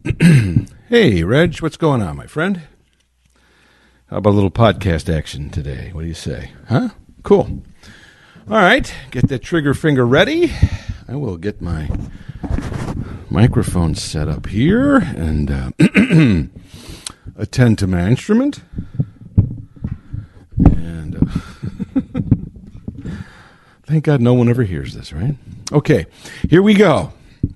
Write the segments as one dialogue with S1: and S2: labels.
S1: Hey, Reg, what's going on, my friend? How about a little podcast action today? What do you say? Huh? Cool. All right, get that trigger finger ready. I will get my microphone set up here and attend to my instrument. And thank God no one ever hears this, right? Okay, here we go.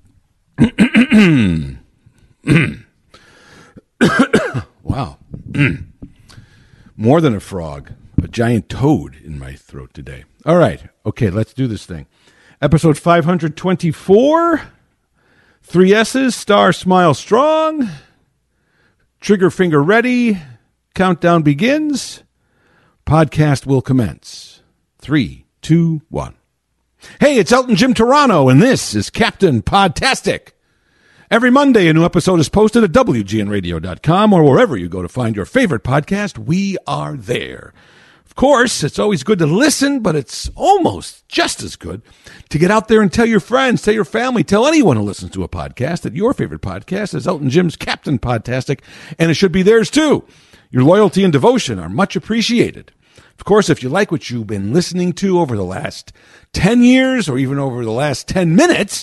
S1: Wow. More than a frog, a giant toad in my throat today. All right. Okay, let's do this thing. Episode 524. 3 S's, star smile strong. Trigger finger ready. Countdown begins. Podcast will commence. 3, 2, 1. Hey, it's Elton Jim Toronto, and this is Captain Podtastic. Every Monday, a new episode is posted at WGNradio.com or wherever you go to find your favorite podcast. We are there. Of course, it's always good to listen, but it's almost just as good to get out there and tell your friends, tell your family, tell anyone who listens to a podcast that your favorite podcast is Elton Jim's Captain Podtastic, and it should be theirs too. Your loyalty and devotion are much appreciated. Of course, if you like what you've been listening to over the last 10 years or even over the last 10 minutes,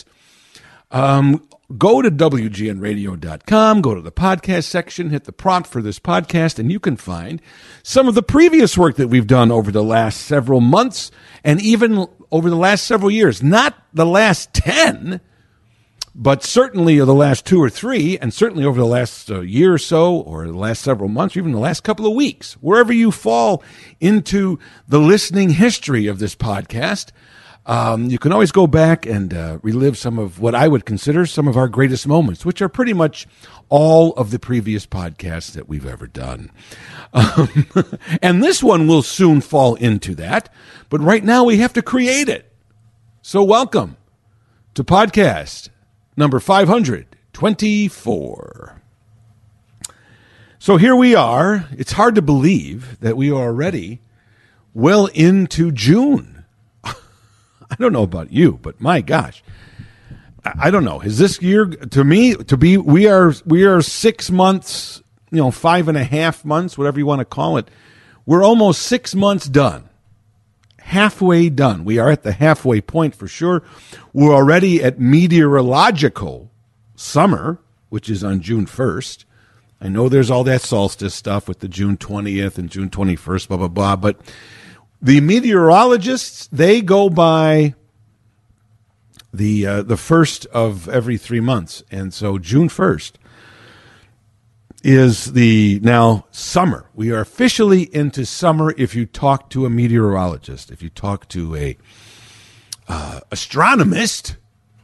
S1: go to WGNradio.com, go to the podcast section, hit the prompt for this podcast, and you can find some of the previous work that we've done over the last several months and even over the last several years. Not the last 10, but certainly the last 2 or 3, and certainly over the last year or so, or the last several months, or even the last couple of weeks. Wherever you fall into the listening history of this podcast, you can always go back and relive some of what I would consider some of our greatest moments, which are pretty much all of the previous podcasts that we've ever done. And this one will soon fall into that, but right now we have to create it. So welcome to podcast number 524. So here we are. It's hard to believe that we are already well into June. I don't know about you, but my gosh, I don't know. Is this year we are 6 months, 5.5 months, whatever you want to call it. We're almost 6 months done, halfway done. We are at the halfway point for sure. We're already at meteorological summer, which is on June 1st. I know there's all that solstice stuff with the June 20th and June 21st, blah, blah, blah, but the meteorologists, they go by the first of every 3 months. And so June 1st is the now summer. We are officially into summer if you talk to a meteorologist. If you talk to a astronomist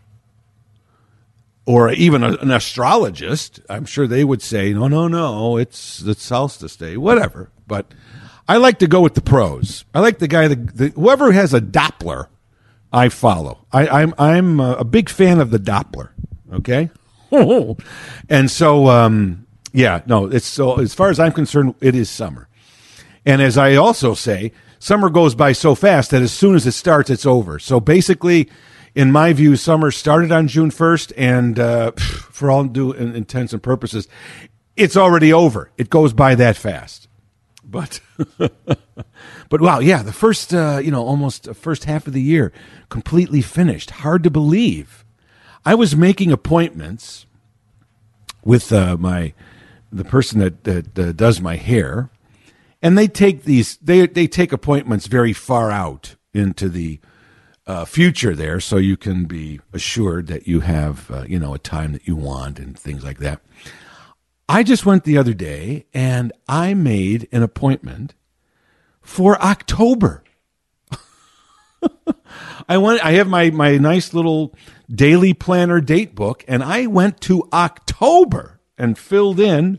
S1: or even an astrologist, I'm sure they would say, no, it's the solstice day, whatever. But I like to go with the pros. I like the guy, whoever has a Doppler, I follow. I'm a big fan of the Doppler. Okay, and so it's so as far as I'm concerned, it is summer. And as I also say, summer goes by so fast that as soon as it starts, it's over. So basically, in my view, summer started on June 1st, and for all intents and purposes, it's already over. It goes by that fast. But wow, yeah, the first, almost the first half of the year completely finished. Hard to believe. I was making appointments with the person that does my hair, and they take they take appointments very far out into the future there, so you can be assured that you have a time that you want and things like that. I just went the other day, and I made an appointment for October. I have my nice little daily planner date book, and I went to October and filled in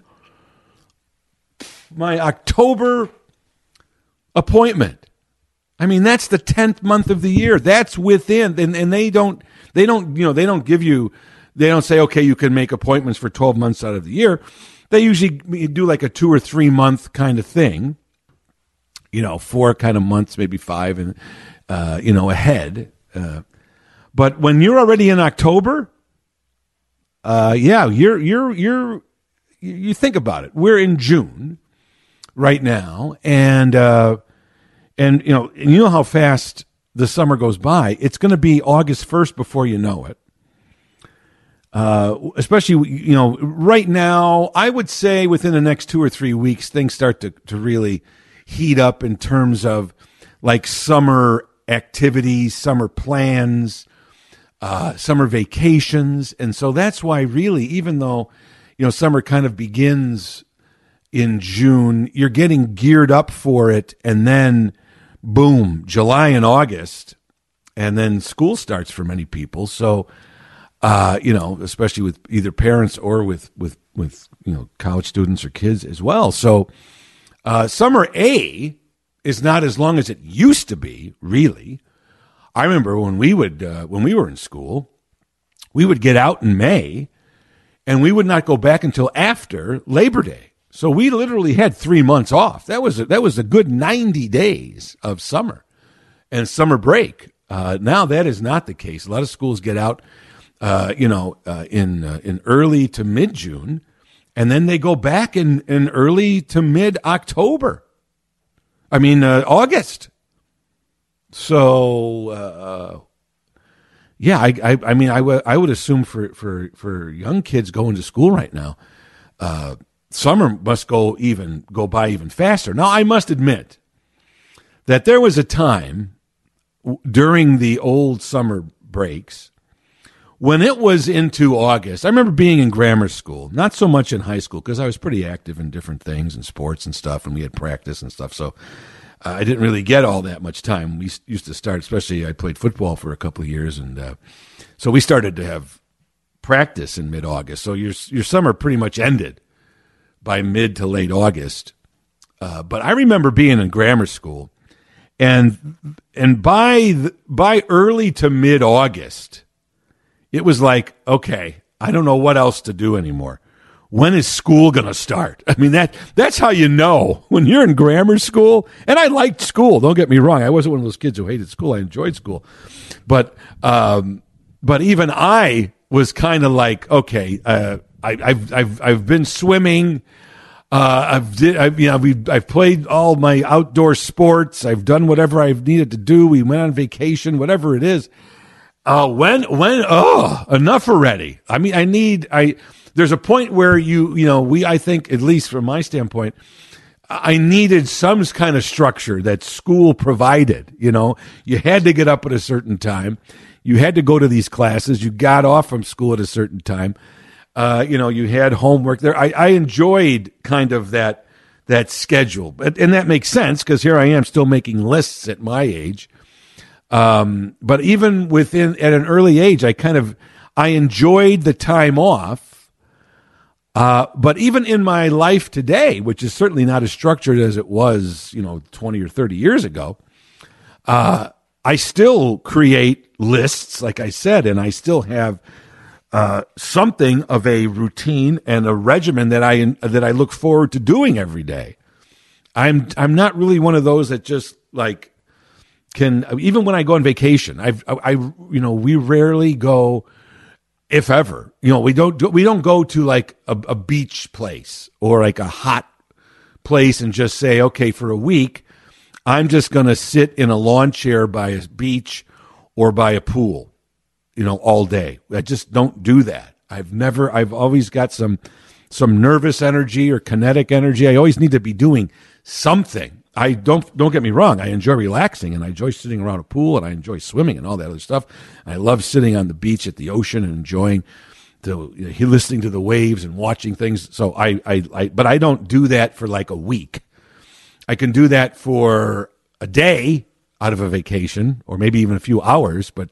S1: my October appointment. I mean, that's the 10th month of the year. That's within, and they don't give you. They don't say, okay, you can make appointments for 12 months out of the year. They usually do like a 2 or 3 month kind of thing, 4 kind of months, maybe 5, and ahead. But when you're already in October, you think about it. We're in June right now, and you know how fast the summer goes by. It's going to be August 1st before you know it. Especially, you know, right now, I would say within the next 2 or 3 weeks, things start to really heat up in terms of like summer activities, summer plans, summer vacations. And so that's why really, even though, you know, summer kind of begins in June, you're getting geared up for it. And then boom, July and August, and then school starts for many people. So, you know, especially with either parents or with you know, college students or kids as well. So summer A is not as long as it used to be, really. I remember when we were in school, we would get out in May, and we would not go back until after Labor Day. So we literally had 3 months off. That was a good 90 days of summer and summer break. Now that is not the case. A lot of schools get out in early to mid-June, and then they go back in early to mid-October. August. So, I would assume for young kids going to school right now, summer must go by even faster. Now, I must admit that there was a time during the old summer breaks when it was into August. I remember being in grammar school, not so much in high school because I was pretty active in different things and sports and stuff, and we had practice and stuff. So I didn't really get all that much time. We used to start, especially I played football for a couple of years, and so we started to have practice in mid-August. So your summer pretty much ended by mid to late August. But I remember being in grammar school, and by early to mid-August, it was like, okay, I don't know what else to do anymore. When is school going to start? I mean, that's how you know when you're in grammar school. And I liked school. Don't get me wrong. I wasn't one of those kids who hated school. I enjoyed school. But even I was kind of like, okay, I've been swimming. I've played all my outdoor sports. I've done whatever I've needed to do. We went on vacation, whatever it is. Enough already. I mean, there's a point where I think, at least from my standpoint, I needed some kind of structure that school provided. You know, you had to get up at a certain time. You had to go to these classes. You got off from school at a certain time. You had homework there. I enjoyed kind of that schedule, and that makes sense because here I am still making lists at my age. But even at an early age, I enjoyed the time off. But even in my life today, which is certainly not as structured as it was, 20 or 30 years ago, I still create lists, like I said, and I still have something of a routine and a regimen that I look forward to doing every day. I'm not really one of those that just like can, even when I go on vacation, we rarely go, if ever, we don't go to like a beach place or like a hot place and just say, okay, for a week, I'm just going to sit in a lawn chair by a beach or by a pool, all day. I just don't do that. I've always got some nervous energy or kinetic energy. I always need to be doing something. I don't get me wrong. I enjoy relaxing and I enjoy sitting around a pool and I enjoy swimming and all that other stuff. I love sitting on the beach at the ocean and enjoying listening to the waves and watching things. So but I don't do that for like a week. I can do that for a day out of a vacation or maybe even a few hours, but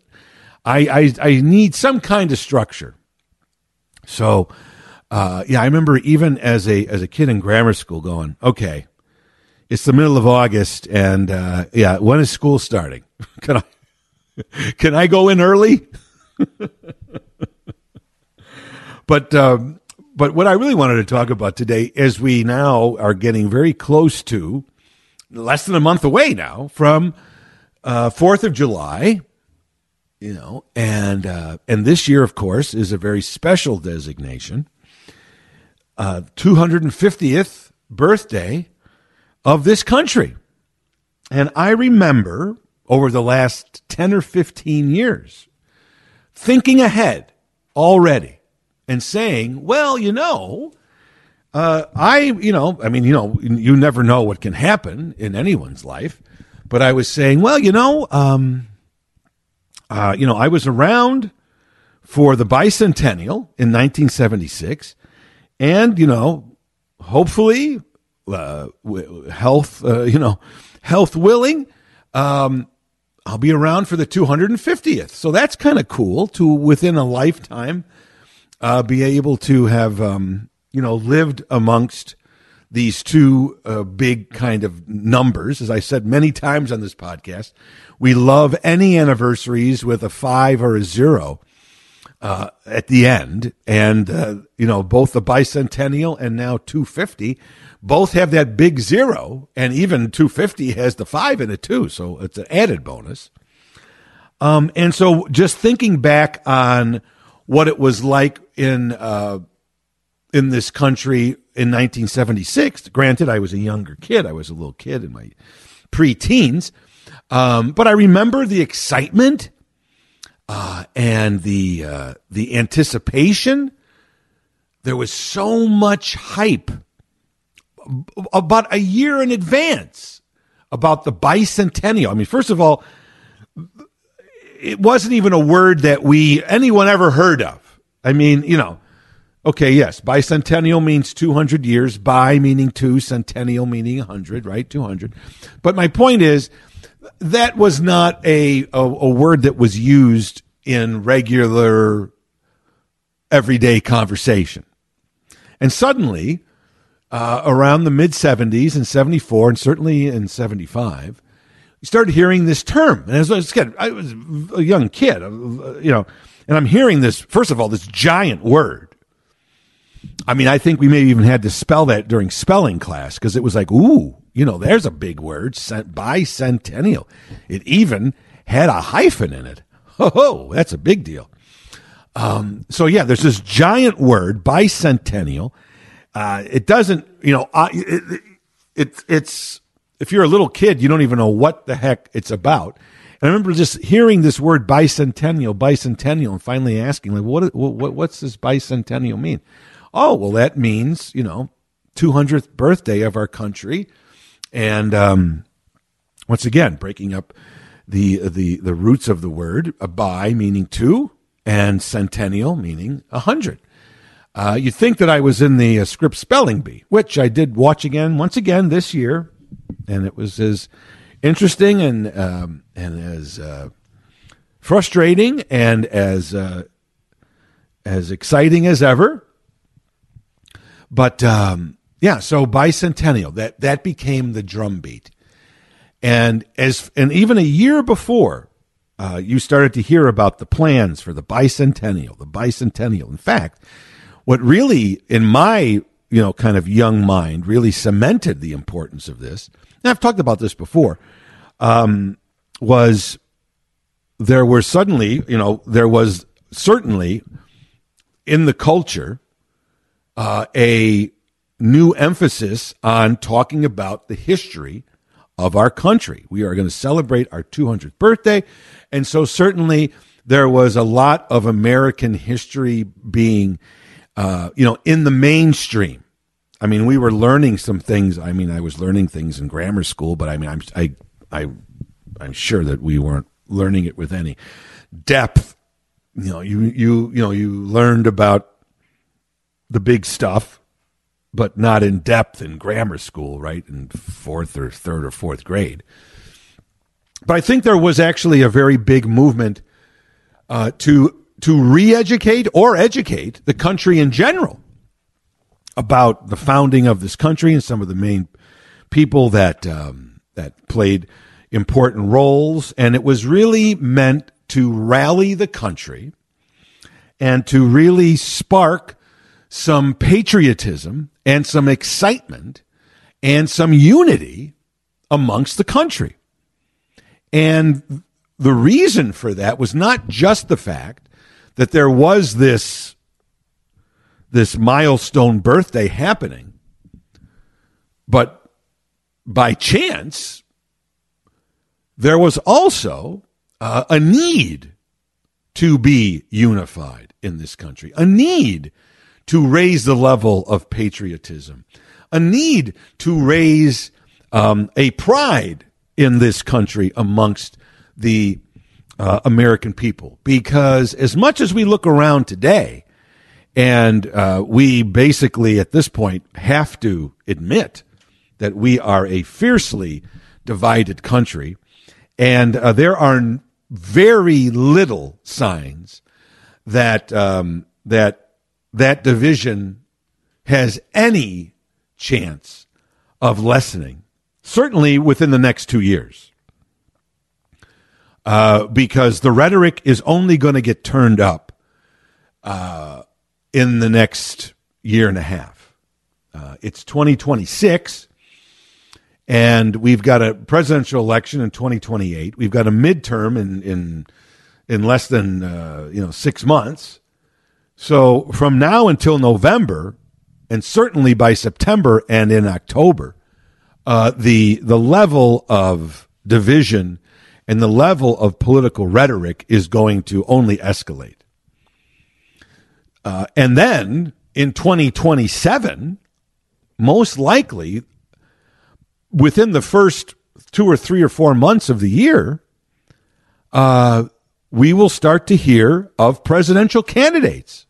S1: I need some kind of structure. So, I remember even as a kid in grammar school going, okay, it's the middle of August, and when is school starting? Can I go in early? But what I really wanted to talk about today, as we now are getting very close to, less than a month away now from 4th of July, and this year, of course, is a very special designation. 250th birthday of this country. And I remember over the last 10 or 15 years thinking ahead already and saying, well, you never know what can happen in anyone's life. But I was saying, well, I was around for the bicentennial in 1976, and hopefully, health willing, I'll be around for the 250th. So that's kind of cool to within a lifetime be able to have lived amongst these two big kind of numbers. As I said many times on this podcast, we love any anniversaries with a 5 or a 0 at the end. And, both the bicentennial and now 250 both have that big 0. And even 250 has the 5 in it too. So it's an added bonus. And so just thinking back on what it was like in this country in 1976. Granted, I was a younger kid. I was a little kid in my pre-teens. But I remember the excitement and the anticipation. There was so much hype about a year in advance about the bicentennial. I mean, first of all, it wasn't even a word that anyone ever heard of. I mean, okay, yes, bicentennial means 200 years, bi meaning 2, centennial meaning 100, right? 200. But my point is, that was not a word that was used in regular, everyday conversation. And suddenly, around the mid-70s and 74, and certainly in 75, you started hearing this term. And as I was a young kid, and I'm hearing this, first of all, this giant word. I mean, I think we maybe even had to spell that during spelling class because it was like, ooh, there's a big word, bicentennial. It even had a hyphen in it. Oh, that's a big deal. So yeah, there's this giant word, bicentennial. It doesn't, it's, if you're a little kid, you don't even know what the heck it's about. And I remember just hearing this word bicentennial, and finally asking, like, what's this bicentennial mean? Oh, well, that means, 200th birthday of our country. And once again, breaking up the roots of the word, a bi meaning 2 and centennial meaning 100. You'd think that I was in the Scripps Spelling Bee, which I did watch once again this year. And it was as interesting and as frustrating and as exciting as ever. But so bicentennial, that became the drumbeat. And even a year before, you started to hear about the plans for the bicentennial. In fact, what really, in my kind of young mind, really cemented the importance of this, and I've talked about this before, was there was certainly in the culture a new emphasis on talking about the history of our country. We are going to celebrate our 200th birthday, and so certainly there was a lot of American history being, in the mainstream. I mean, we were learning some things. I mean, I was learning things in grammar school, but I mean, I'm sure that we weren't learning it with any depth. You learned about the big stuff, but not in depth in grammar school, right? In third or fourth grade. But I think there was actually a very big movement to re-educate or educate the country in general about the founding of this country and some of the main people that played important roles. And it was really meant to rally the country and to really spark some patriotism and some excitement and some unity amongst the country. And the reason for that was not just the fact that there was this milestone birthday happening, but by chance, there was also a need to be unified in this country, a need to raise the level of patriotism, a need to raise a pride in this country amongst the American people. Because as much as we look around today, and we basically at this point have to admit that we are a fiercely divided country, and there are very little signs that that division has any chance of lessening, certainly within the next 2 years, because the rhetoric is only going to get turned up in the next year and a half. It's 2026. And we've got a presidential election in 2028. We've got a midterm in less than 6 months. So from now until November, and certainly by September and in October, the level of division and the level of political rhetoric is going to only escalate. And then in 2027, most likely, within the first 2 or 3 or 4 months of the year, we will start to hear of presidential candidates.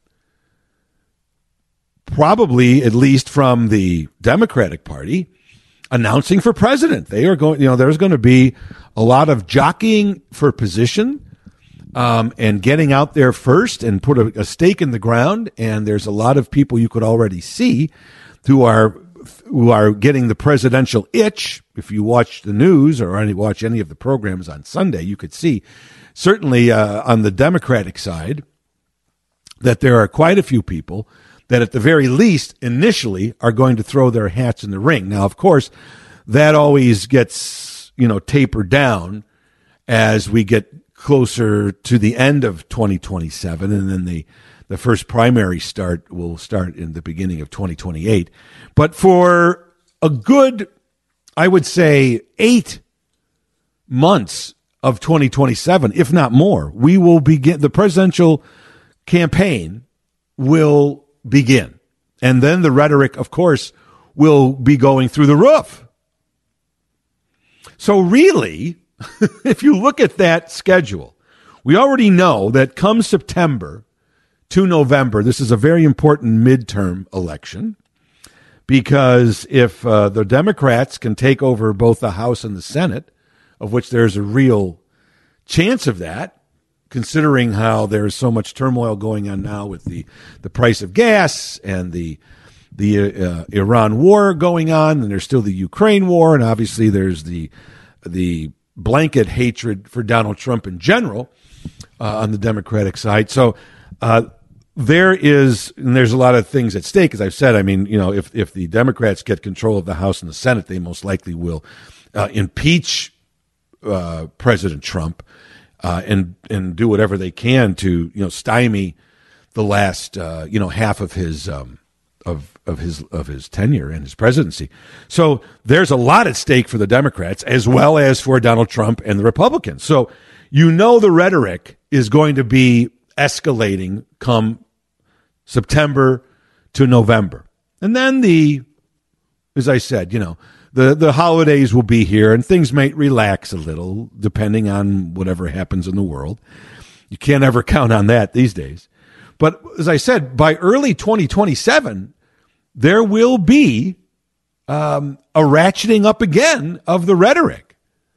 S1: Probably, at least from the Democratic Party, announcing for president. They are going, there's going to be a lot of jockeying for position, and getting out there first and put a stake in the ground. And there's a lot of people you could already see who are getting the presidential itch. If you watch the news or watch any of the programs on Sunday, you could see, certainly on the Democratic side, that there are quite a few people that at the very least initially are going to throw their hats in the ring. Now, of course, that always gets, tapered down as we get closer to the end of 2027, and then the first primary will start in the beginning of 2028. But for a good, I would say, 8 months of 2027, if not more, we will begin, the presidential campaign will begin. And then the rhetoric, of course, will be going through the roof. So really, if you look at that schedule, we already know that come September to November, this is a very important midterm election, because if the Democrats can take over both the House and the Senate, of which there's a real chance of that, considering how there's so much turmoil going on now with the price of gas and the Iran war going on, and there's still the Ukraine war, and obviously there's the blanket hatred for Donald Trump in general on the Democratic side. So there's a lot of things at stake. As I've said, I mean, if the Democrats get control of the House and the Senate, they most likely will impeach President Trump and do whatever they can to stymie the last half of his of his tenure and his presidency. So there's a lot at stake for the Democrats as well as for Donald Trump and the Republicans. So the rhetoric is going to be escalating come September to November. And then as I said, the holidays will be here and things might relax a little depending on whatever happens in the world. You can't ever count on that these days. But as I said, by early 2027, there will be a ratcheting up again of the rhetoric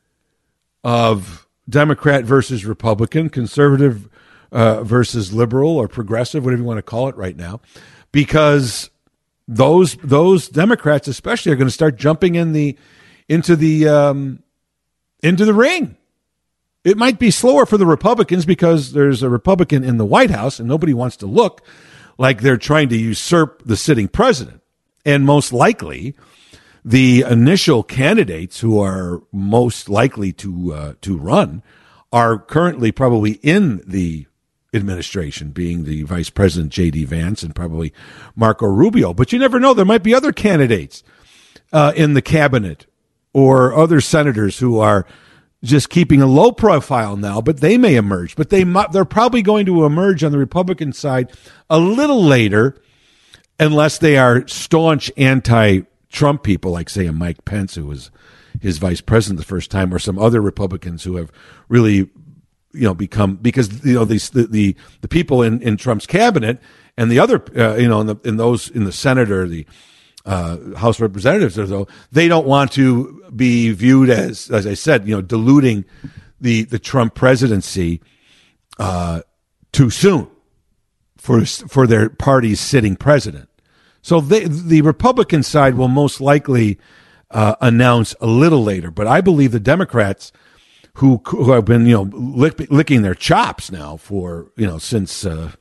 S1: of Democrat versus Republican, conservative versus liberal or progressive, whatever you want to call it right now, because those Democrats especially are going to start jumping into the ring. It might be slower for the Republicans because there's a Republican in the White House and nobody wants to look like they're trying to usurp the sitting president. And most likely, the initial candidates who are most likely to run are currently probably in the administration, being the Vice President J.D. Vance and probably Marco Rubio. But you never know. There might be other candidates in the cabinet or other senators who are just keeping a low profile now, but they may emerge. But they're probably going to emerge on the Republican side a little later, unless they are staunch anti-Trump people, like, say, a Mike Pence, who was his vice president the first time, or some other Republicans who have really, become, because the people in Trump's cabinet and the other in the Senate or the House of Representatives, though, they don't want to be viewed as I said, diluting the Trump presidency too soon for their party's sitting president. So the Republican side will most likely announce a little later, but I believe the Democrats, who have been licking their chops now for since the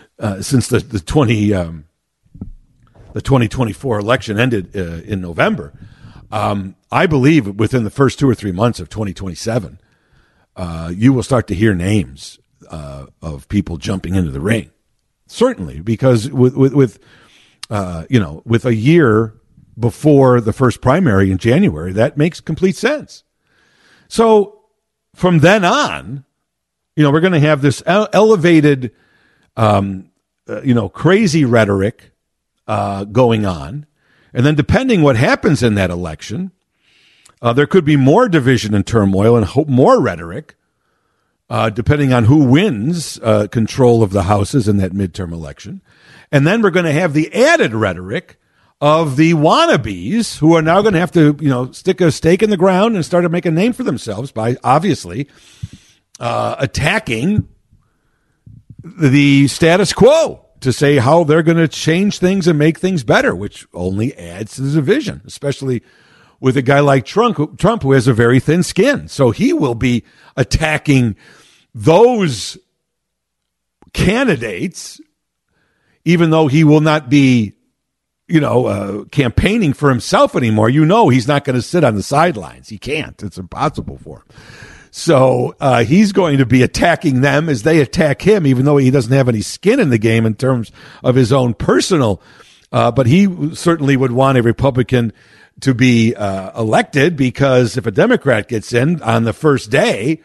S1: 2024 election ended in November, I believe within the first 2 or 3 months of 2027, you will start to hear names of people jumping into the ring. Certainly, because with a year before the first primary in January, that makes complete sense. So from then on, we're going to have this elevated, crazy rhetoric going on. And then depending what happens in that election, there could be more division and turmoil and more rhetoric, depending on who wins control of the houses in that midterm election. And then we're going to have the added rhetoric of the wannabes who are now going to have to, stick a stake in the ground and start to make a name for themselves by obviously attacking the status quo to say how they're going to change things and make things better, which only adds to the division, especially with a guy like Trump who has a very thin skin. So he will be attacking those candidates, even though he will not be, campaigning for himself anymore. He's not going to sit on the sidelines. He can't. It's impossible for him. So he's going to be attacking them as they attack him, even though he doesn't have any skin in the game in terms of his own personal. But he certainly would want a Republican to be elected, because if a Democrat gets in on the first day,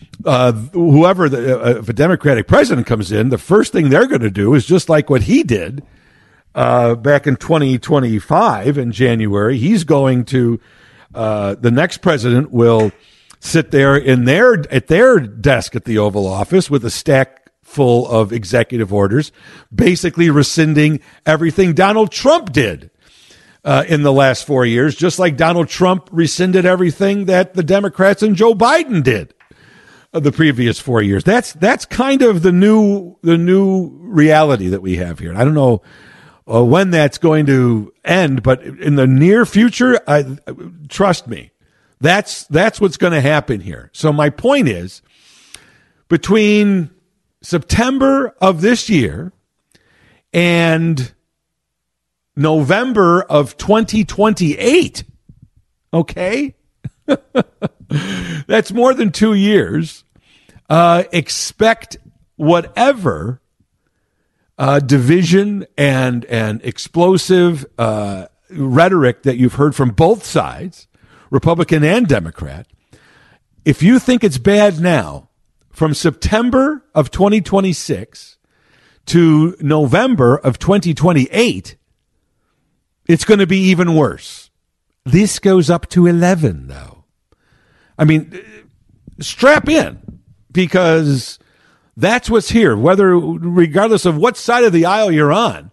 S1: if a Democratic president comes in, the first thing they're going to do is just like what he did back in 2025 in January. He's going to the next president will sit there at their desk at the Oval Office with a stack full of executive orders, basically rescinding everything Donald Trump did in the last 4 years, just like Donald Trump rescinded everything that the Democrats and Joe Biden did the previous 4 years. That's kind of the new reality that we have here. And I don't know when that's going to end, but in the near future, trust me, that's what's going to happen here. So my point is, between September of this year and November of 2028, okay? That's more than 2 years. Expect whatever division and explosive rhetoric that you've heard from both sides, Republican and Democrat. If you think it's bad now, from September of 2026 to November of 2028, it's going to be even worse. This goes up to 11, though. I mean, strap in, because that's what's here. Regardless of what side of the aisle you're on,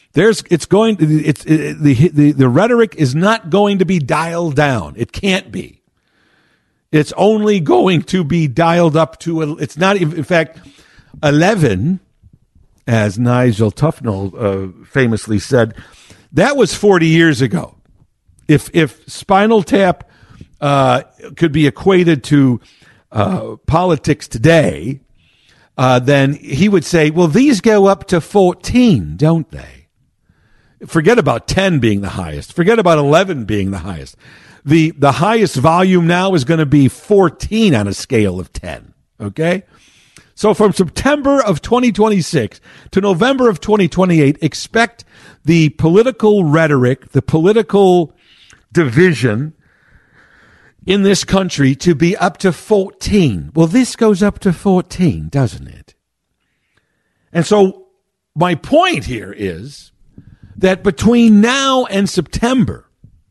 S1: the rhetoric is not going to be dialed down. It can't be. It's only going to be dialed up to. It's not. In fact, 11, as Nigel Tufnell famously said, that was 40 years ago. If Spinal Tap could be equated to politics today, then he would say, well, these go up to 14, don't they? Forget about 10 being the highest. Forget about 11 being the highest. The highest volume now is going to be 14 on a scale of 10. Okay? So from September of 2026 to November of 2028, expect the political rhetoric, the political division in this country to be up to 14. Well, this goes up to 14, doesn't it? And so my point here is that between now and September,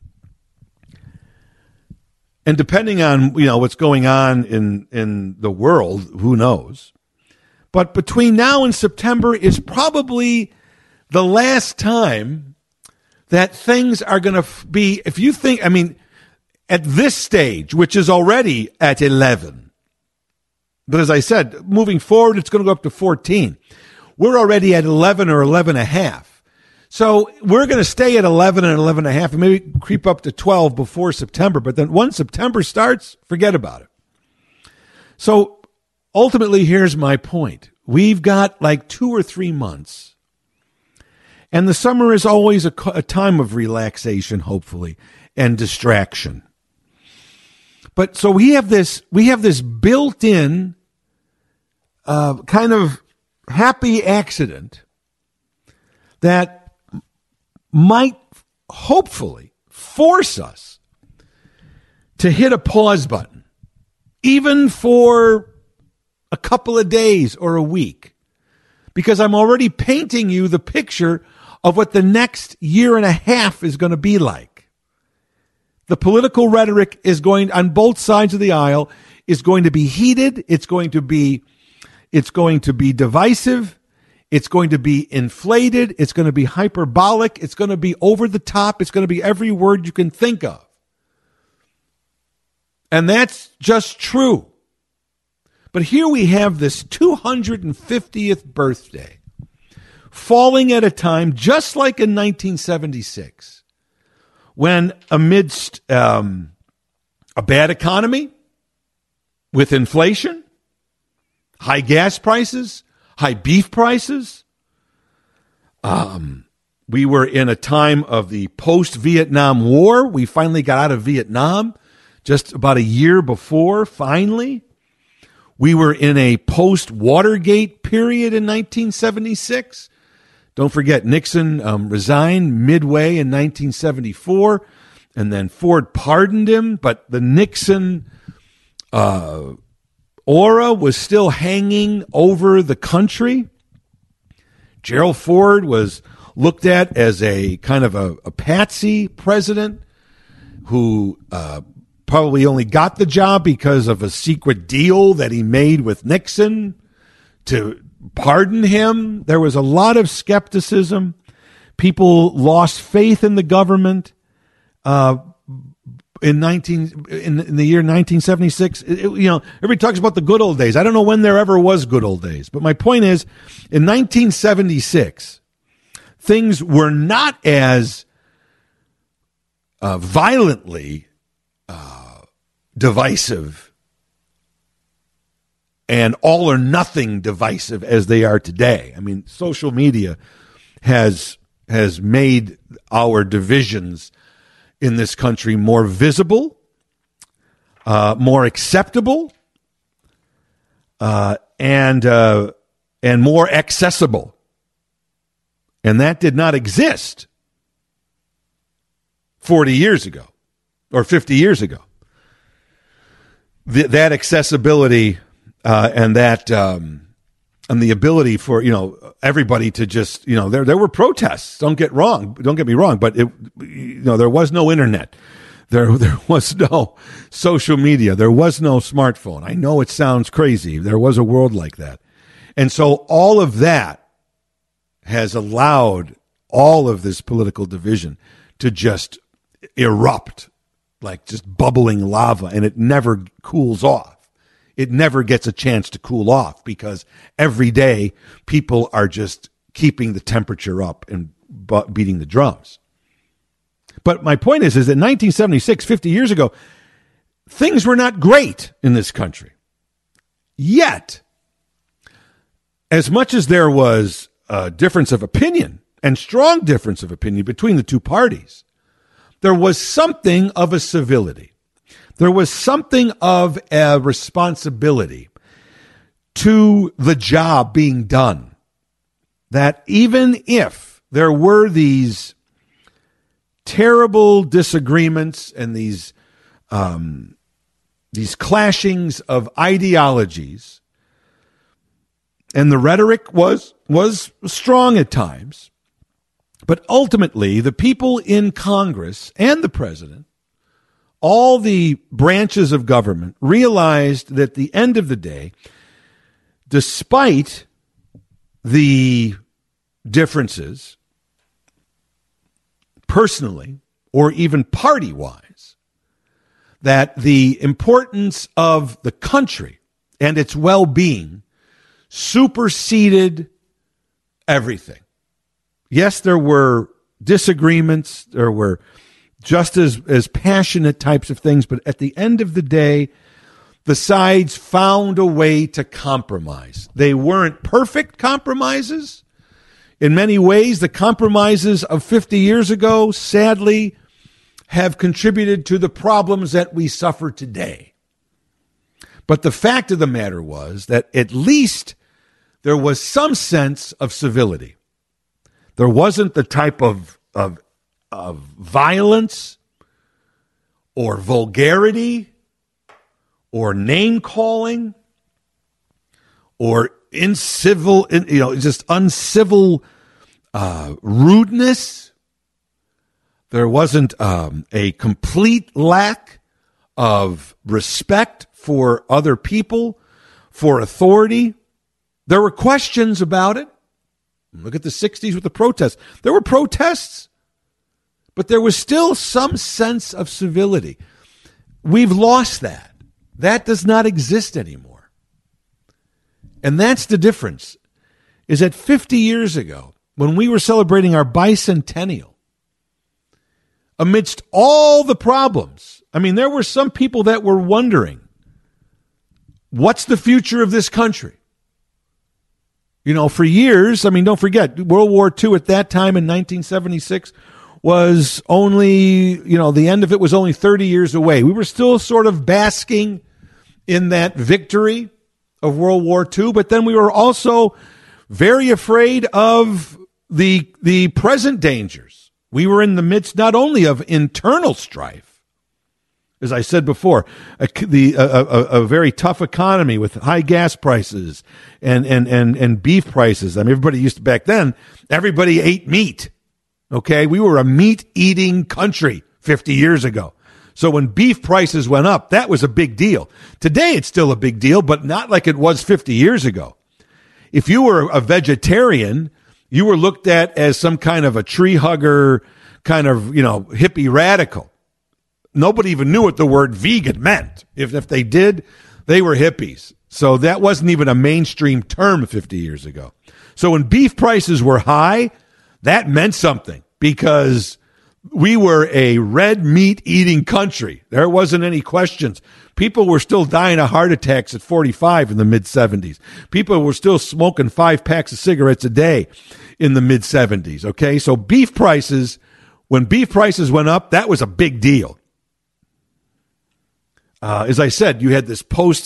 S1: and depending on, what's going on in the world, who knows? But between now and September is probably the last time that things are going to be, if you think, at this stage, which is already at 11, but as I said, moving forward, it's going to go up to 14. We're already at 11 or 11 and a half. So we're going to stay at 11 and 11 and a half and maybe creep up to 12 before September. But then once September starts, forget about it. So ultimately, here's my point. We've got like 2 or 3 months. And the summer is always a time of relaxation, hopefully, and distraction. But so we have this built-in kind of happy accident that might hopefully force us to hit a pause button, even for a couple of days or a week, because I'm already painting you the picture of what the next year and a half is going to be like. The political rhetoric is going, on both sides of the aisle, is going to be heated. It's going to be divisive. It's going to be inflated. It's going to be hyperbolic. It's going to be over the top. It's going to be every word you can think of. And that's just true. But here we have this 250th birthday falling at a time just like in 1976, when amidst a bad economy with inflation, high gas prices, high beef prices. We were in a time of the post-Vietnam War. We finally got out of Vietnam just about a year before, finally. We were in a post-Watergate period in 1976. Don't forget, Nixon resigned midway in 1974, and then Ford pardoned him, but the Nixon aura was still hanging over the country. Gerald Ford was looked at as a kind of a patsy president who probably only got the job because of a secret deal that he made with Nixon to pardon him. There was a lot of skepticism. People lost faith in the government. In the year 1976, everybody talks about the good old days. I don't know when there ever was good old days, but my point is, in 1976, things were not as violently divisive and all or nothing divisive as they are today. Social media has made our divisions in this country more visible, more acceptable, and more accessible. And that did not exist 40 years ago or 50 years ago. That accessibility and that and the ability for everybody to just there were protests. Don't get me wrong, but there was no internet, there was no social media, there was no smartphone. I know it sounds crazy. There was a world like that, and so all of that has allowed all of this political division to just erupt like just bubbling lava, and it never cools off. It never gets a chance to cool off because every day people are just keeping the temperature up and beating the drums. But my point is that 1976, 50 years ago, things were not great in this country. Yet, as much as there was a difference of opinion and strong difference of opinion between the two parties, there was something of a civility. There was something of a responsibility to the job being done. That even if there were these terrible disagreements and these clashings of ideologies, and the rhetoric was strong at times, but ultimately the people in Congress and the president, all the branches of government, realized that at the end of the day, despite the differences, personally or even party-wise, that the importance of the country and its well-being superseded everything. Yes, there were disagreements, there were just as passionate types of things, but at the end of the day, the sides found a way to compromise. They weren't perfect compromises. In many ways, the compromises of 50 years ago, sadly, have contributed to the problems that we suffer today. But the fact of the matter was that at least there was some sense of civility. There wasn't the type of violence or vulgarity or name calling or just uncivil rudeness. There wasn't a complete lack of respect for other people, for authority. There were questions about it. Look at the 60s with the protests. There were protests, but there was still some sense of civility. We've lost that. That does not exist anymore. And that's the difference, is that 50 years ago, when we were celebrating our bicentennial, amidst all the problems, I mean, there were some people that were wondering, what's the future of this country? You know, for years, I mean, don't forget, World War II at that time in 1976 was only, the end of it was only 30 years away. We were still sort of basking in that victory of World War II, but then we were also very afraid of the present dangers. We were in the midst not only of internal strife, as I said before, a very tough economy with high gas prices and beef prices. I mean, everybody used to, back then, everybody ate meat. Okay, we were a meat-eating country 50 years ago. So when beef prices went up, that was a big deal. Today, it's still a big deal, but not like it was 50 years ago. If you were a vegetarian, you were looked at as some kind of a tree hugger, kind of, hippie radical. Nobody even knew what the word vegan meant. If they did, they were hippies. So that wasn't even a mainstream term 50 years ago. So when beef prices were high, that meant something because we were a red meat eating country. There wasn't any questions. People were still dying of heart attacks at 45 in the mid 70s. People were still smoking 5 packs of cigarettes a day in the mid 70s. Okay. So beef prices, when beef prices went up, that was a big deal. As I said, you had this post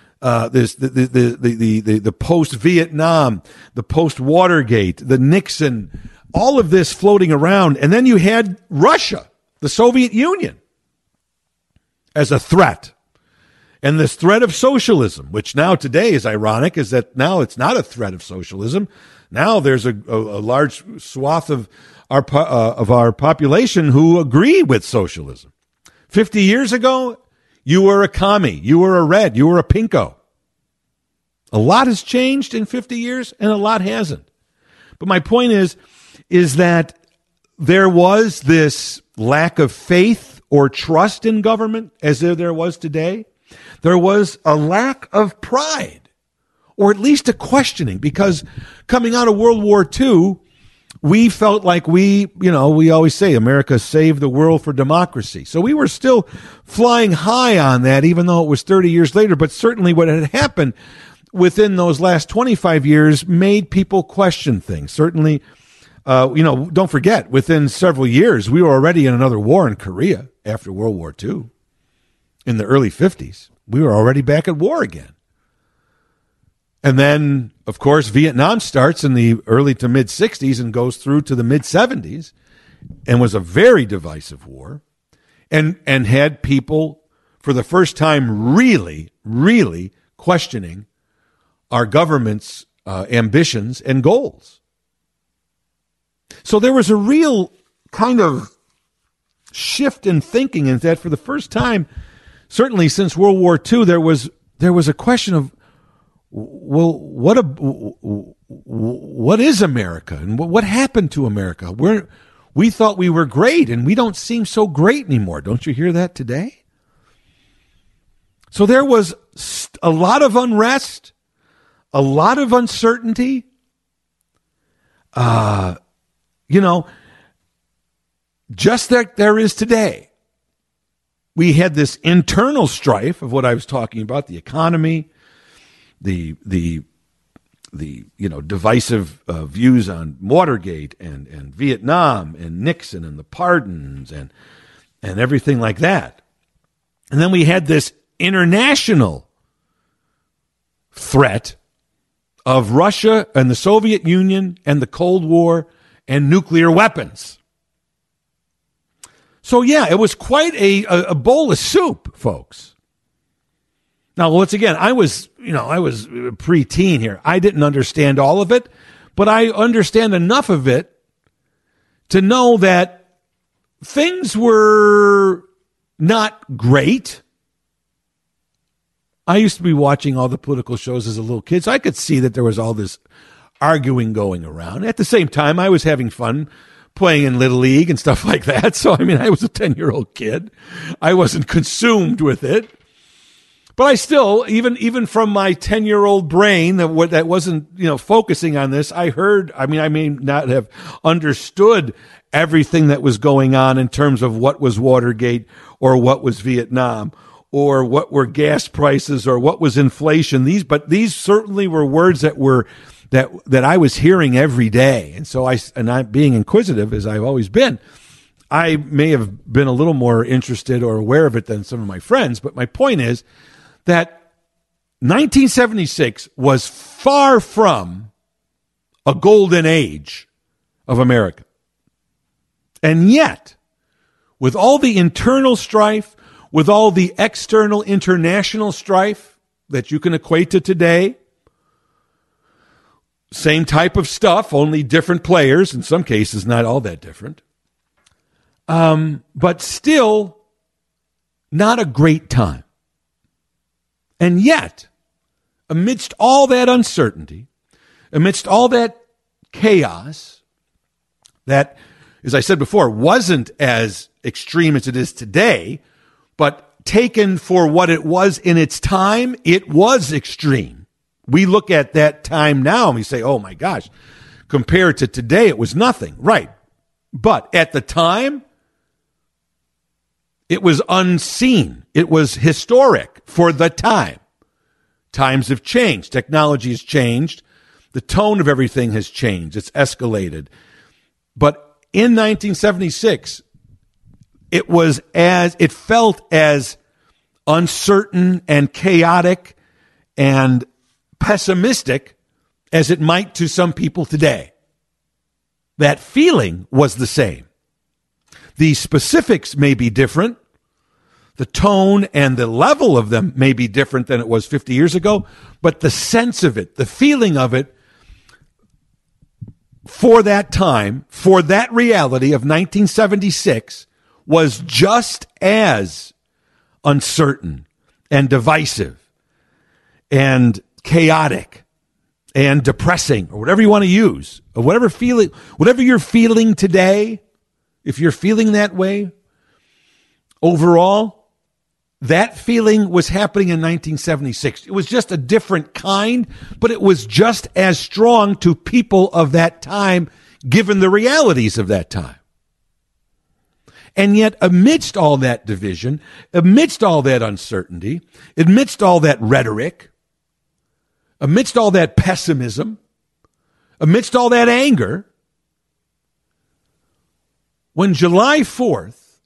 S1: Vietnam, the post Watergate, the Nixon, all of this floating around, and then you had Russia, the Soviet Union, as a threat, and this threat of socialism, which now today is ironic, is that now it's not a threat of socialism. Now there's a large swath of our population who agree with socialism. 50 years ago, you were a commie, you were a red, you were a pinko. A lot has changed in 50 years, and a lot hasn't. But my point is that there was this lack of faith or trust in government, as there was today. There was a lack of pride, or at least a questioning, because coming out of World War II, we felt like we always say America saved the world for democracy. So we were still flying high on that, even though it was 30 years later. But certainly what had happened within those last 25 years made people question things. Certainly, don't forget, within several years, we were already in another war in Korea after World War II. In the early 50s, we were already back at war again. And then, of course, Vietnam starts in the early to mid 60s and goes through to the mid 70s and was a very divisive war and had people for the first time really, really questioning our government's ambitions and goals. So there was a real kind of shift in thinking in that for the first time, certainly since World War II, there was a question of, well, what is America, and what happened to America? We thought we were great, and we don't seem so great anymore. Don't you hear that today? So there was a lot of unrest, a lot of uncertainty. Just like there is today. We had this internal strife of what I was talking about, the economy, the divisive views on Watergate and Vietnam and Nixon and the pardons and everything like that. And then we had this international threat of Russia and the Soviet Union and the Cold War and nuclear weapons. So yeah, it was quite a bowl of soup, folks. Now, once again, I was preteen here. I didn't understand all of it, but I understand enough of it to know that things were not great. I used to be watching all the political shows as a little kid, so I could see that there was all this arguing going around. At the same time, I was having fun playing in Little League and stuff like that. So, I was a 10-year-old kid. I wasn't consumed with it. But I still, even from my 10-year-old brain that wasn't, focusing on this, I heard, I may not have understood everything that was going on in terms of what was Watergate or what was Vietnam or what were gas prices or what was inflation. But these certainly were words that I was hearing every day. And so I being inquisitive as I've always been, I may have been a little more interested or aware of it than some of my friends. But my point is that 1976 was far from a golden age of America. And yet, with all the internal strife, with all the external international strife that you can equate to today, same type of stuff, only different players, in some cases not all that different, but still not a great time. And yet, amidst all that uncertainty, amidst all that chaos, that, as I said before, wasn't as extreme as it is today, but taken for what it was in its time, it was extreme. We look at that time now and we say, oh my gosh, compared to today, it was nothing. Right. But at the time, it was unseen. It was historic for the time. Times have changed. Technology has changed. The tone of everything has changed. It's escalated. But in 1976, it felt as uncertain and chaotic and pessimistic as it might to some people today. That feeling was the same. The specifics may be different. The tone and the level of them may be different than it was 50 years ago, but the sense of it, the feeling of it for that time, for that reality of 1976 was just as uncertain and divisive and chaotic and depressing, or whatever you want to use, or whatever you're feeling today. If you're feeling that way overall, that feeling was happening in 1976. It was just a different kind, but it was just as strong to people of that time, given the realities of that time. And yet, amidst all that division, amidst all that uncertainty, amidst all that rhetoric, amidst all that pessimism, amidst all that anger, when July 4th,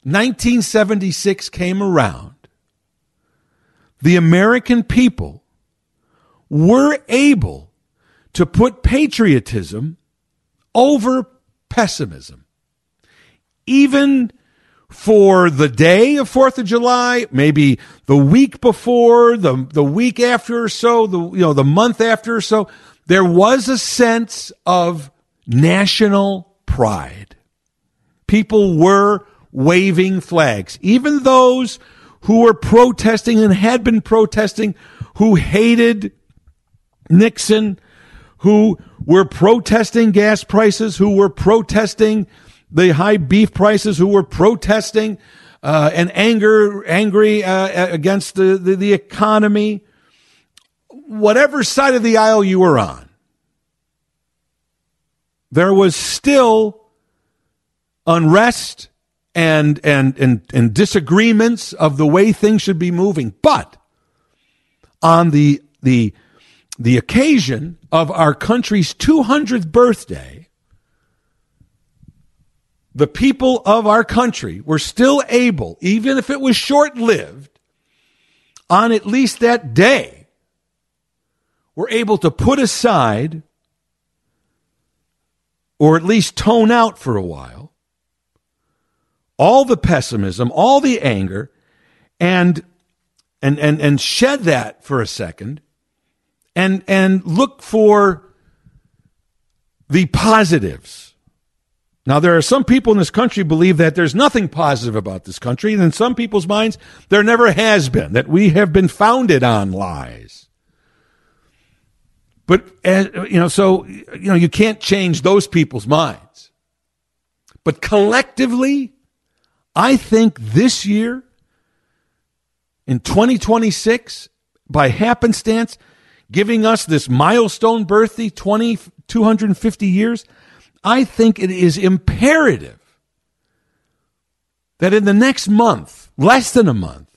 S1: 1976 came around, the American people were able to put patriotism over pessimism. Even for the day of 4th of July, maybe the week before, the week after or so, the month after or so, there was a sense of national pride. People were waving flags. Even those who were protesting and had been protesting, who hated Nixon, who were protesting gas prices, who were protesting the high beef prices, who were protesting and angry against the economy, whatever side of the aisle you were on, there was still unrest and disagreements of the way things should be moving. But on the occasion of our country's 200th birthday, the people of our country were still able, even if it was short-lived, on at least that day, were able to put aside, or at least tone out for a while, all the pessimism, all the anger, and shed that for a second, and look for the positives. Now, there are some people in this country who believe that there's nothing positive about this country, and in some people's minds, there never has been, that we have been founded on lies. But, you can't change those people's minds. But collectively, I think this year, in 2026, by happenstance, giving us this milestone birthday, 250 years, I think it is imperative that in the next month, less than a month,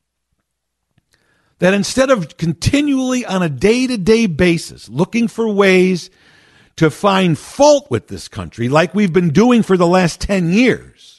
S1: that instead of continually on a day-to-day basis looking for ways to find fault with this country like we've been doing for the last 10 years,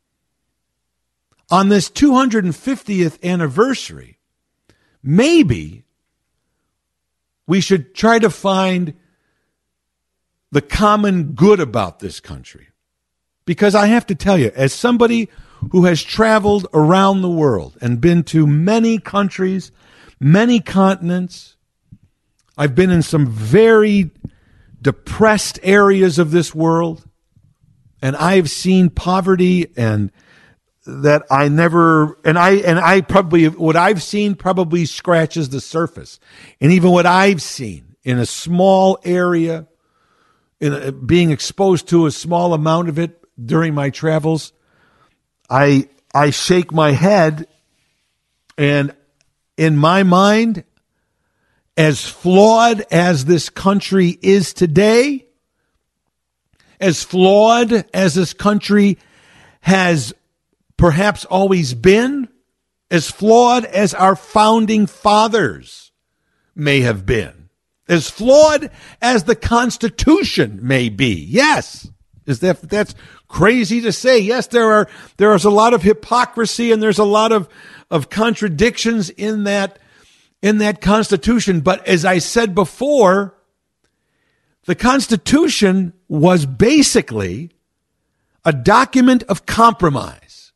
S1: on this 250th anniversary, maybe we should try to find the common good about this country. Because I have to tell you, as somebody who has traveled around the world and been to many countries, many continents, I've been in some very depressed areas of this world, and I've seen poverty and that I never, and I probably, what I've seen probably scratches the surface. And even what I've seen in a small area, being exposed to a small amount of it during my travels, I shake my head, and in my mind, as flawed as this country is today, as flawed as this country has perhaps always been, as flawed as our founding fathers may have been, as flawed as the Constitution may be. Yes, that's crazy to say. Yes, there is a lot of hypocrisy and there's a lot of contradictions in that Constitution. But as I said before, the Constitution was basically a document of compromise.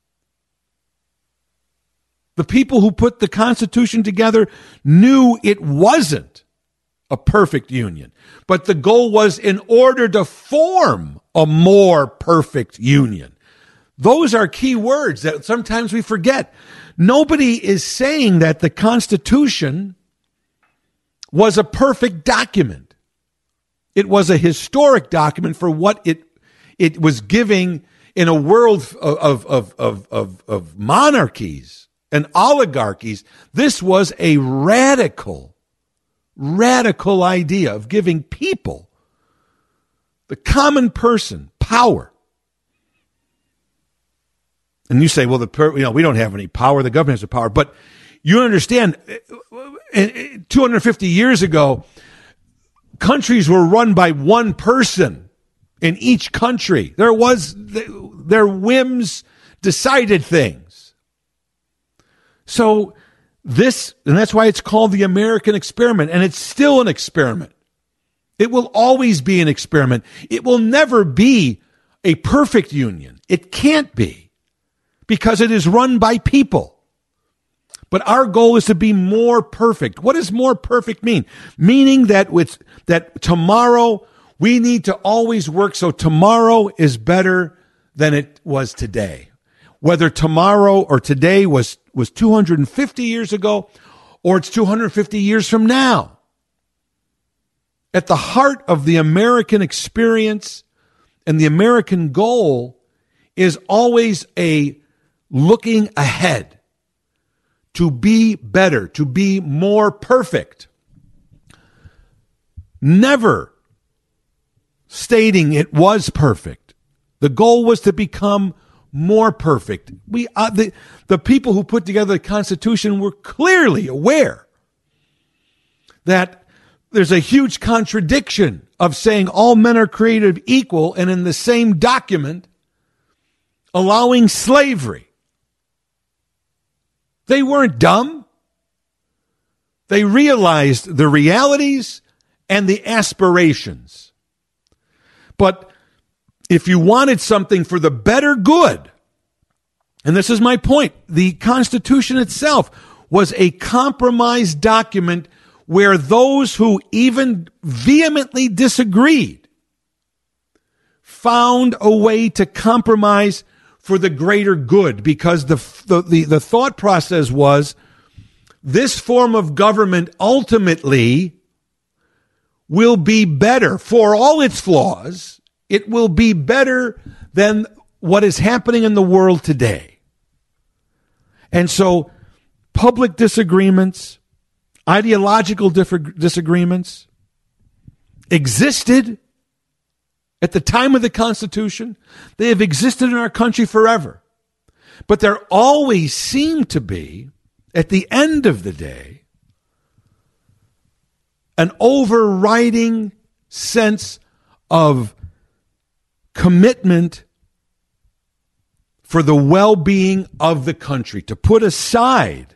S1: The people who put the Constitution together knew it wasn't a perfect union, but the goal was in order to form a more perfect union. Those are key words that sometimes we forget. Nobody is saying that the Constitution was a perfect document. It was a historic document for what it was giving in a world of monarchies and oligarchies. This was a radical idea of giving people, the common person, power. And you say, well, we don't have any power. The government has the power. But you understand, 250 years ago, countries were run by one person in each country. Their whims decided things. So and that's why it's called the American experiment, and it's still an experiment. It will always be an experiment. It will never be a perfect union. It can't be, because it is run by people. But our goal is to be more perfect. What does more perfect mean? Meaning that tomorrow we need to always work so tomorrow is better than it was today. Whether tomorrow or today was 250 years ago, or it's 250 years from now. At the heart of the American experience and the American goal is always a looking ahead to be better, to be more perfect. Never stating it was perfect. The goal was to become more perfect. The people who put together the Constitution were clearly aware that there's a huge contradiction of saying all men are created equal and in the same document allowing slavery. They weren't dumb. They realized the realities and the aspirations. But if you wanted something for the better good, and this is my point, the Constitution itself was a compromise document where those who even vehemently disagreed found a way to compromise for the greater good, because the thought process was this form of government ultimately will be better. For all its flaws, it will be better than what is happening in the world today. And so public disagreements, ideological disagreements existed at the time of the Constitution. They have existed in our country forever. But there always seemed to be, at the end of the day, an overriding sense of commitment for the well-being of the country, to put aside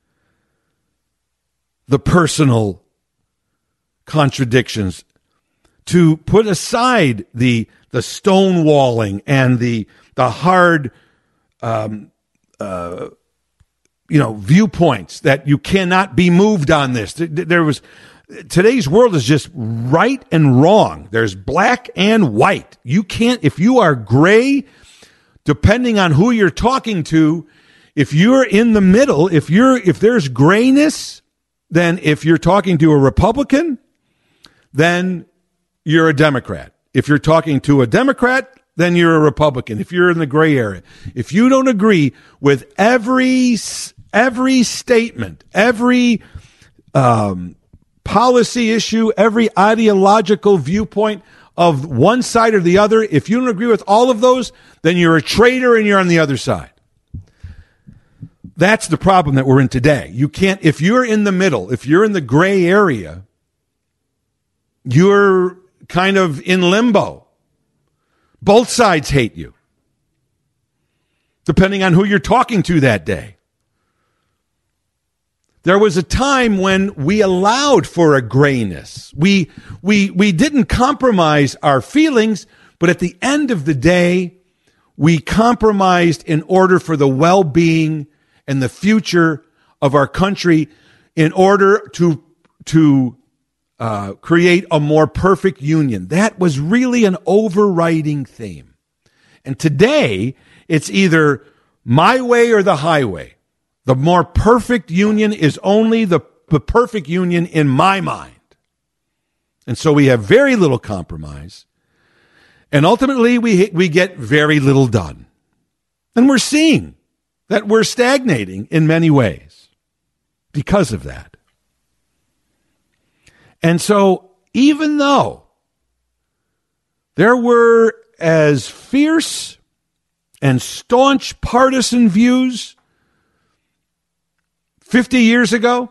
S1: the personal contradictions, to put aside the stonewalling and the hard viewpoints that you cannot be moved on this. Today's world is just right and wrong. There's black and white. You can't, if you are gray, depending on who you're talking to, if you're in the middle, if there's grayness, then if you're talking to a Republican, then you're a Democrat. If you're talking to a Democrat, then you're a Republican. If you're in the gray area, if you don't agree with every statement, every policy issue, every ideological viewpoint of one side or the other, if you don't agree with all of those, then you're a traitor and you're on the other side. That's the problem that we're in today. You can't, if you're in the middle, if you're in the gray area, you're kind of in limbo. Both sides hate you, depending on who you're talking to that day. There was a time when we allowed for a grayness. We didn't compromise our feelings, but at the end of the day, we compromised in order for the well-being and the future of our country, in order to create a more perfect union. That was really an overriding theme. And today, it's either my way or the highway. The more perfect union is only the perfect union in my mind. And so we have very little compromise. And ultimately, we get very little done. And we're seeing that we're stagnating in many ways because of that. And so even though there were as fierce and staunch partisan views 50 years ago,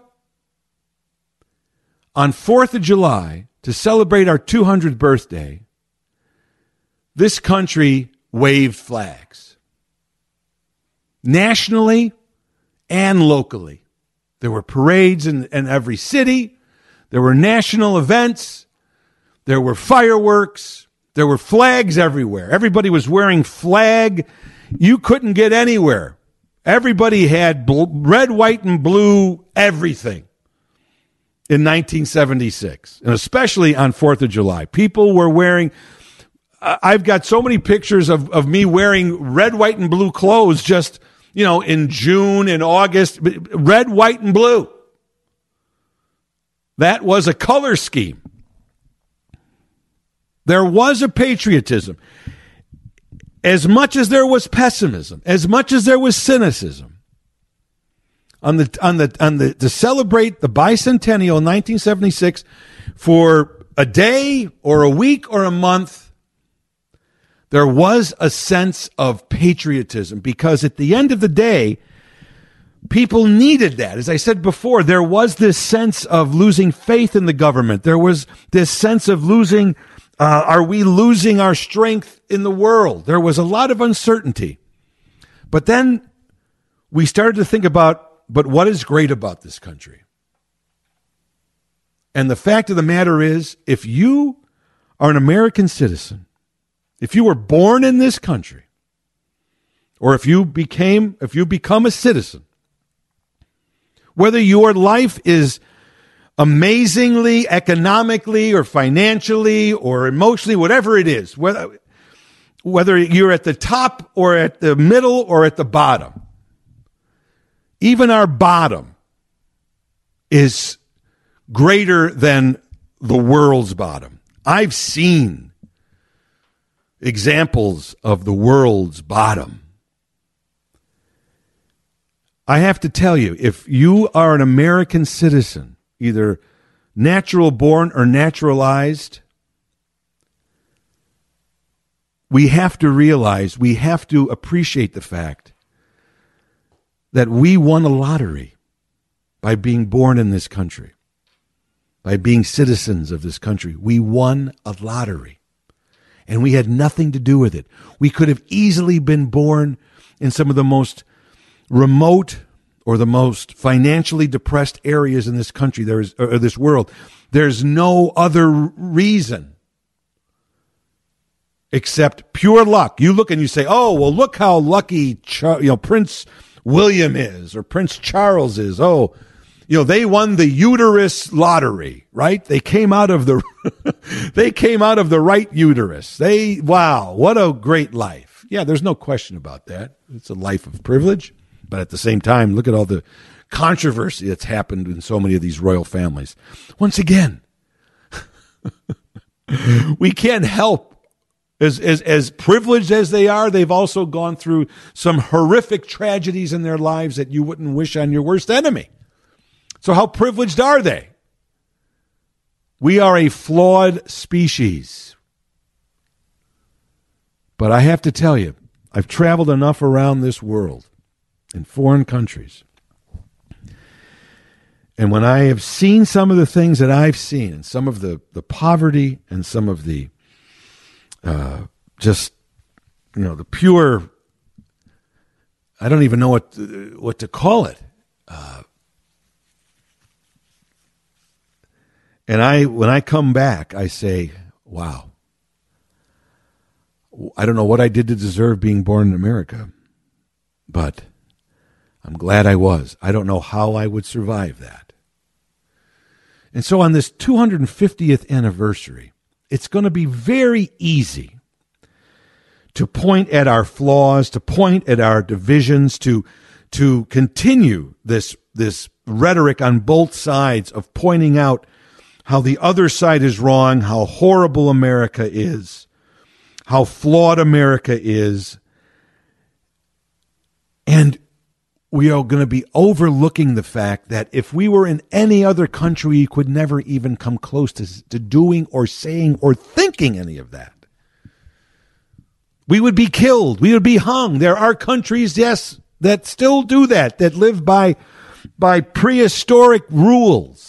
S1: on 4th of July, to celebrate our 200th birthday, this country waved flags. Nationally and locally. There were parades in every city. There were national events. There were fireworks. There were flags everywhere. Everybody was wearing flag. You couldn't get anywhere. Everybody had red, white, and blue everything in 1976, and especially on 4th of July. People were wearing... I've got so many pictures of me wearing red, white, and blue clothes just, in June and August. Red, white, and blue. That was a color scheme. There was a patriotism. As much as there was pessimism, as much as there was cynicism, to celebrate the bicentennial in 1976 for a day or a week or a month, there was a sense of patriotism, because at the end of the day, people needed that. As I said before, there was this sense of losing faith in the government. There was this sense of losing, are we losing our strength in the world? There was a lot of uncertainty. But then we started to think about, but what is great about this country? And the fact of the matter is, if you are an American citizen, if you were born in this country, or if you become a citizen, whether your life is amazingly economically or financially or emotionally, whatever it is, whether you're at the top or at the middle or at the bottom, even our bottom is greater than the world's bottom. I've seen examples of the world's bottom. I have to tell you, if you are an American citizen, either natural born or naturalized, we have to realize, we have to appreciate the fact that we won a lottery by being born in this country, by being citizens of this country. We won a lottery. And we had nothing to do with it. We could have easily been born in some of the most remote or the most financially depressed areas in this country, or this world. There's no other reason except pure luck. You look and you say, oh, well, look how lucky Prince William is, or Prince Charles is. Oh, they won the uterus lottery, right? They came out of the right uterus. Wow, what a great life. Yeah, there's no question about that. It's a life of privilege. But at the same time, look at all the controversy that's happened in so many of these royal families. Once again, we can't help. As privileged as they are, they've also gone through some horrific tragedies in their lives that you wouldn't wish on your worst enemy. So how privileged are they? We are a flawed species. But I have to tell you, I've traveled enough around this world in foreign countries. And when I have seen some of the things that I've seen, and some of the poverty and some of the the pure, I don't even know what to call it. And when I come back, I say, wow, I don't know what I did to deserve being born in America, but I'm glad I was. I don't know how I would survive that. And so on this 250th anniversary, it's going to be very easy to point at our flaws, to point at our divisions, to continue this rhetoric on both sides of pointing out how the other side is wrong, how horrible America is, how flawed America is. And we are going to be overlooking the fact that if we were in any other country, we could never even come close to doing or saying or thinking any of that. We would be killed. We would be hung. There are countries, yes, that still do that live by prehistoric rules.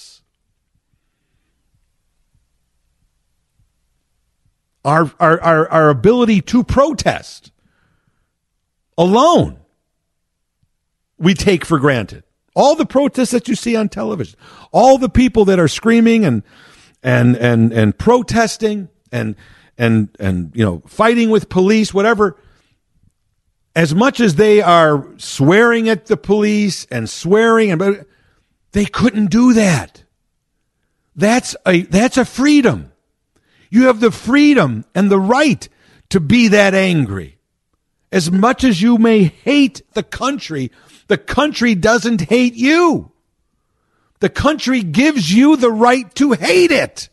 S1: Our ability to protest alone we take for granted. All the protests that you see on television, all the people that are screaming and protesting and fighting with police, whatever. As much as they are swearing at the police and swearing, they couldn't do that. That's a freedom. You have the freedom and the right to be that angry. As much as you may hate the country doesn't hate you. The country gives you the right to hate it.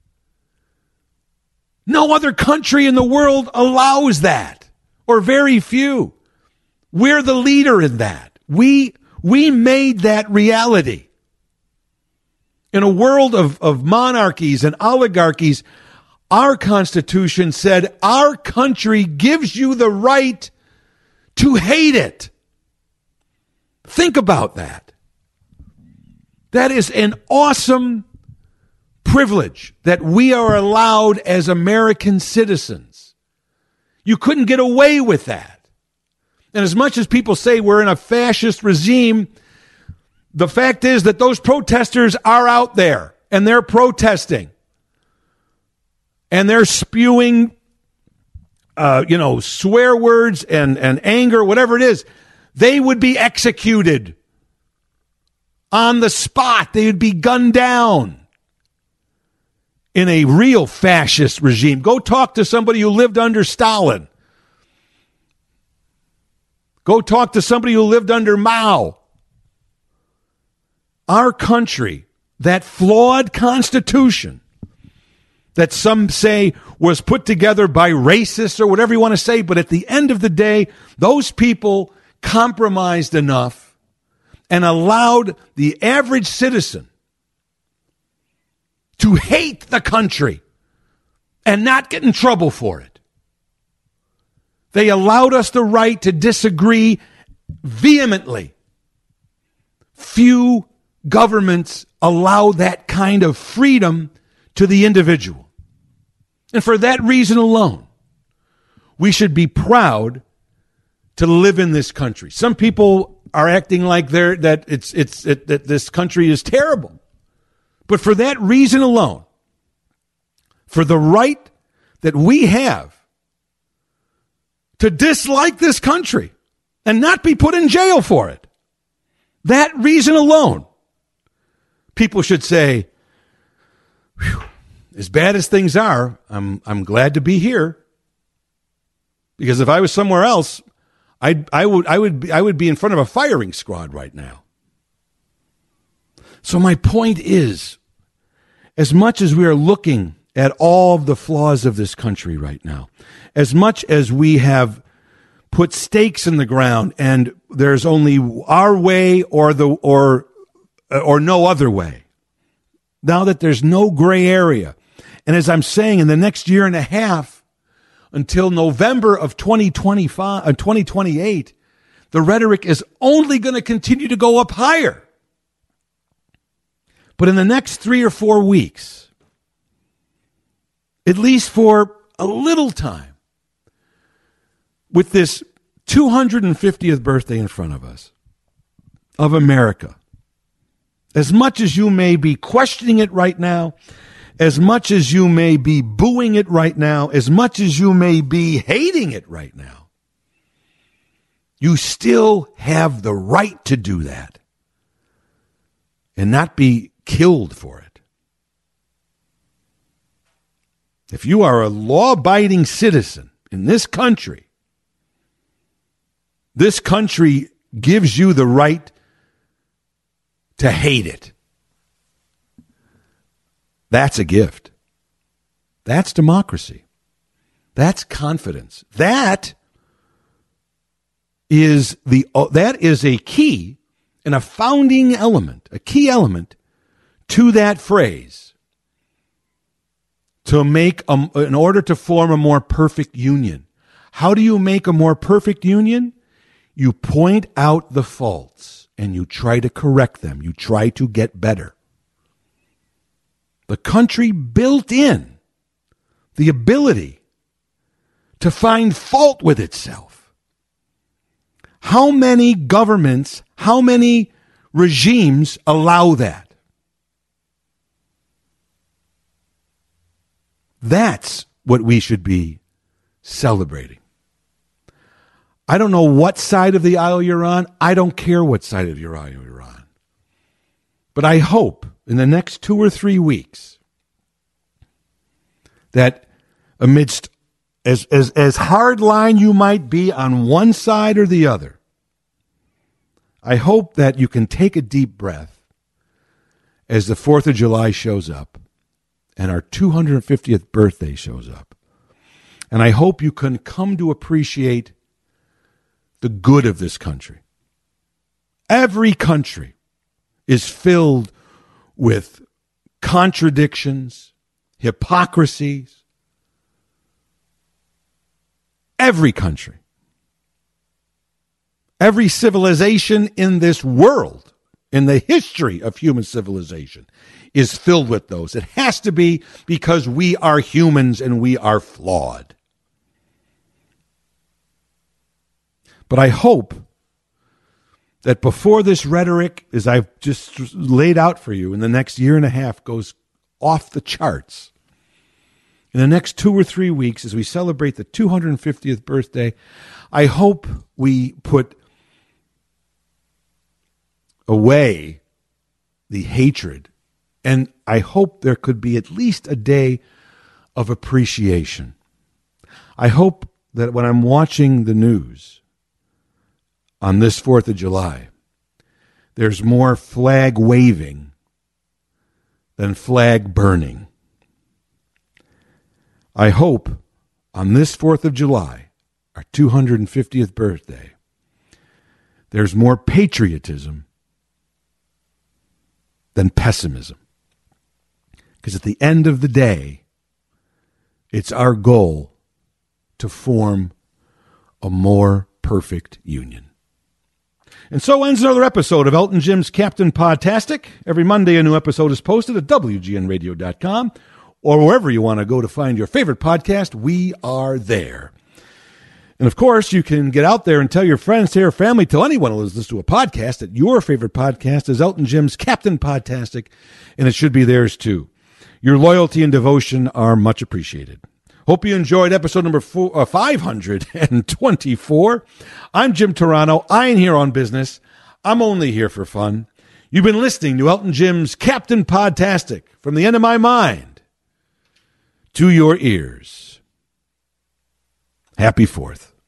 S1: No other country in the world allows that, or very few. We're the leader in that. We made that reality. In a world of monarchies and oligarchies, our Constitution said our country gives you the right to hate it. Think about that. That is an awesome privilege that we are allowed as American citizens. You couldn't get away with that. And as much as people say we're in a fascist regime, the fact is that those protesters are out there and they're protesting. And they're spewing, swear words and anger, whatever it is. They would be executed on the spot. They would be gunned down in a real fascist regime. Go talk to somebody who lived under Stalin. Go talk to somebody who lived under Mao. Our country, that flawed Constitution, that some say was put together by racists or whatever you want to say, but at the end of the day, those people compromised enough and allowed the average citizen to hate the country and not get in trouble for it. They allowed us the right to disagree vehemently. Few governments allow that kind of freedom to the individual. And for that reason alone, we should be proud to live in this country. Some people are acting like that this country is terrible. But for that reason alone, for the right that we have to dislike this country and not be put in jail for it, that reason alone, people should say, whew, as bad as things are, I'm glad to be here. Because if I was somewhere else, I would be in front of a firing squad right now. So my point is, as much as we are looking at all of the flaws of this country right now, as much as we have put stakes in the ground and there's only our way or no other way, now that there's no gray area, and as I'm saying, in the next year and a half, until November of 2028, the rhetoric is only going to continue to go up higher. But in the next 3 or 4 weeks, at least for a little time, with this 250th birthday in front of us, of America, as much as you may be questioning it right now, as much as you may be booing it right now, as much as you may be hating it right now, you still have the right to do that and not be killed for it. If you are a law-abiding citizen in this country gives you the right to hate it. That's a gift. That's democracy. That's confidence. That is a key and a founding element, a key element to that phrase. To make in order to form a more perfect union. How do you make a more perfect union? You point out the faults and you try to correct them. You try to get better. The country built in the ability to find fault with itself. How many governments, how many regimes allow that. That's what we should be celebrating. I don't know what side of the aisle you're on. I don't care what side of your aisle you're on. But I hope in the next 2 or 3 weeks that amidst as hard line you might be on one side or the other, I hope that you can take a deep breath as the 4th of July shows up and our 250th birthday shows up. And I hope you can come to appreciate the good of this country. Every country is filled with contradictions, hypocrisies. Every country. Every civilization in this world, in the history of human civilization, is filled with those. It has to be because we are humans and we are flawed. But I hope that before this rhetoric, as I've just laid out for you, in the next year and a half goes off the charts, in the next 2 or 3 weeks, as we celebrate the 250th birthday, I hope we put away the hatred. And I hope there could be at least a day of appreciation. I hope that when I'm watching the news on this 4th of July, there's more flag waving than flag burning. I hope on this 4th of July, our 250th birthday, there's more patriotism than pessimism. Because at the end of the day, it's our goal to form a more perfect union. And so ends another episode of Elton Jim's Captain Podtastic. Every Monday, a new episode is posted at WGNradio.com or wherever you want to go to find your favorite podcast. We are there. And of course, you can get out there and tell your friends, tell your family, tell anyone who listens to a podcast that your favorite podcast is Elton Jim's Captain Podtastic, and it should be theirs too. Your loyalty and devotion are much appreciated. Hope you enjoyed episode number 524. I'm Jim Turano. I ain't here on business. I'm only here for fun. You've been listening to Elton Jim's Captain Podtastic, from the end of my mind to your ears. Happy 4th.